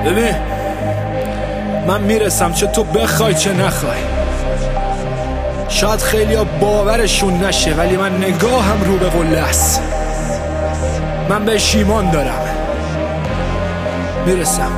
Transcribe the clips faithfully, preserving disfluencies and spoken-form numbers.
ببین من میرسم چه تو بخوای چه نخوای. شاید خیلی ها باورشون نشه ولی من نگاهم رو به قله است. من بهش ایمان دارم. میرسم.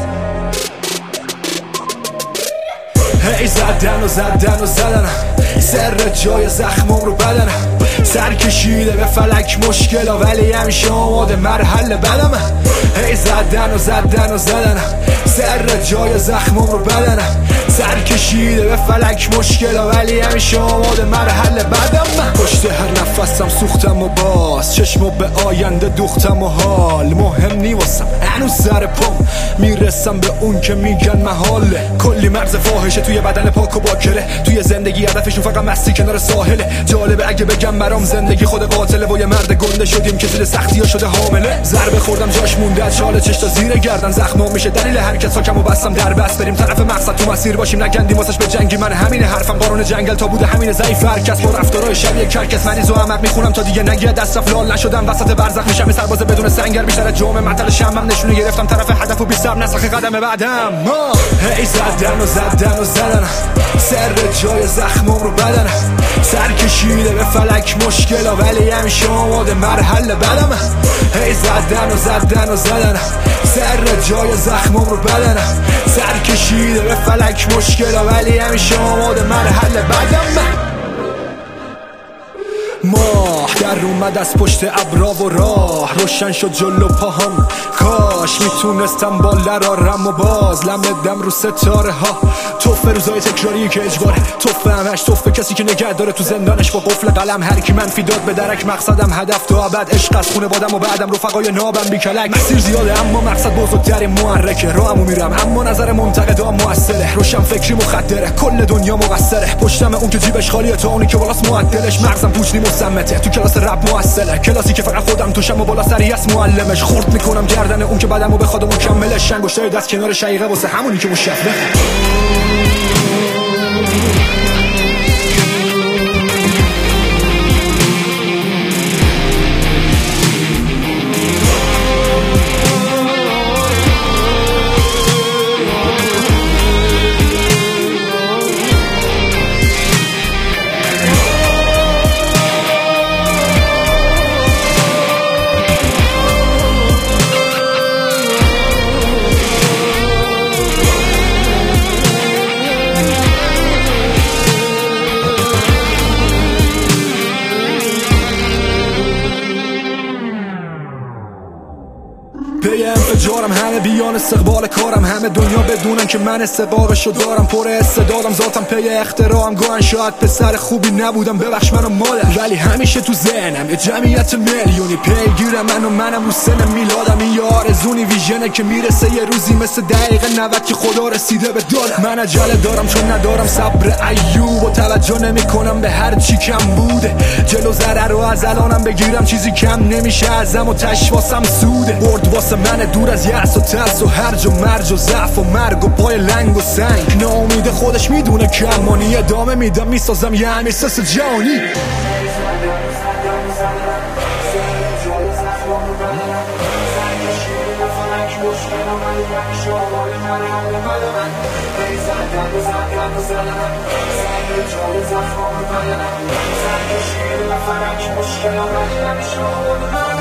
هی زدن و زدن و زدن سر جای زخمم رو بدنم. سر کشیده به فلک مشکلا ولی همیشه آماده مرحله بدم. هی زدن و زدن و زدن سر جای زخمم رو بدنم. سر کشیده به فلک مشکلا ولی همیشه آماده مرحله بدم. پشت هر نفسم سوختم و باز چشمو به آینده دوختم و حال مهم نیواسم هنوز سر پام. میرسم به اون که میگن محاله. کلی مغز فاحشه توی بدن پاک و باکره. توی زندگی هدفشون فقط مستی کنار ساحله. جالبه اگه بگم برام زندگی خود قاتله و یه مرد گنده شدیم که زیر سختی ها شده حامله. ضربه خوردم جاش مونده از چاله چش تا زیر گردن. زخمام میشه دلیل حرکت ساکم و بستم در بس. بریم طرف مقصد تو مسیر باشیم نگندیم واسش به جنگی. من همینه حرفم قانون جنگل تا بوده همینه. ضعیف هر کس با رفتارهای شبیه کرکس. مریض و احمق میخونم تا دیگه نگیه دست افلال نشدم. وسط برزخ میشم سرباز بدون سنگر. بیشتر جام معطل شمم نشونه گرفتم طرف هدف و بیستم نسخ قدم بعدم. هی زدن و زدن و زدن سر جای زخمم رو بدنم. سر کشیده به فلک مشکلا ولی همیشه آماده مرحله بدم. هی زدن و زدن و زدن سر جای زخمم رو بدنم. سر کشیده به فلک مشکلا ولی همیشه آماده مرحله بدم. ماه در اومد از پشت ابرا و راه روشن شد جلو پاهم. کاش میتونستم با لرارم و باز لمدم رو ستاره ها. توفه روزای تکراری که اجباره. توفه همش توفه کسی که نگه داره تو زندانش با قفل قلم. هر کی منفی داد به درک مقصدم هدف تا ابد. عشق از خونه بادم و بعدم رفقای نابم بیکلک. مسیر زیاده اما مقصد بزرگتر محرکه. راهمو میرم اما نظر منتقدام موثره. روشن فکری مخدره کل دنیا مقصره. پشتم اون که جیبش خالیه تا اونی که بالاست معدلش. مغزم پوچ مسمته تو کلاس رپ موثله. کلاسی که فقط خودم توشم و بالا سری است معلمش. خورد میکنم گردن اون که بعدمو بخواد و مکملش. انگشتای دست کنار شقیقه واسه همونی که مشفه. پی انفجارم همه بیان استقبال کارم. همه دنیا بدونن که من استقبالشو دارم. پر استعدادم ذاتم پی اختراعم. گوهن شاید پسر خوبی نبودم ببخش منو مادر ولی همیشه تو ذهنم یه جمعیت میلیونی پیگیرم. من و منم رو سن میلادم. این یه آرزونی ویژنه که میرسه یه روزی مثل دقیقه نود که خدا رسیده به دادم. من عجله دارم چون ندارم صبر ایوب و توجه نمی کنم به هر چی کم بوده. جلو ضرر رو از الانم بگیرم چیزی کم نمیشه ازم و تشواسم سوده. برد واسه من دور از یأس و ترس و هرج و مرج و ضعف و مرگ و پای لنگ و سنگ. ناامید خودش میدونه کمانی ادامه میدم میسازم یه امیسس جانی. Mushkil